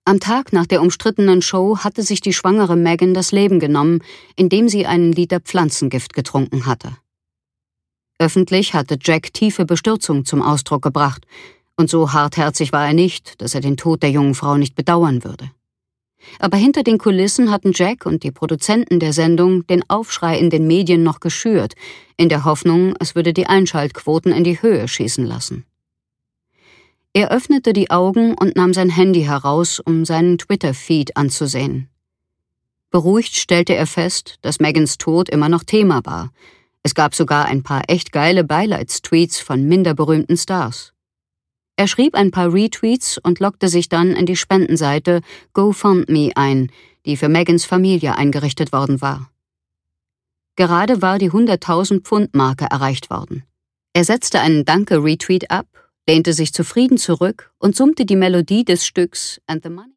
Am Tag nach der umstrittenen Show hatte sich die schwangere Meghan das Leben genommen, indem sie einen Liter Pflanzengift getrunken hatte. Öffentlich hatte Jack tiefe Bestürzung zum Ausdruck gebracht, und so hartherzig war er nicht, dass er den Tod der jungen Frau nicht bedauern würde. Aber hinter den Kulissen hatten Jack und die Produzenten der Sendung den Aufschrei in den Medien noch geschürt, in der Hoffnung, es würde die Einschaltquoten in die Höhe schießen lassen. Er öffnete die Augen und nahm sein Handy heraus, um seinen Twitter-Feed anzusehen. Beruhigt stellte er fest, dass Meghans Tod immer noch Thema war. Es gab sogar ein paar echt geile Beileidstweets von minder berühmten Stars. Er schrieb ein paar Retweets und loggte sich dann in die Spendenseite GoFundMe ein, die für Meghans Familie eingerichtet worden war. Gerade war die 100.000 Pfund-Marke erreicht worden. Er setzte einen Danke-Retweet ab, lehnte sich zufrieden zurück und summte die Melodie des Stücks And the Money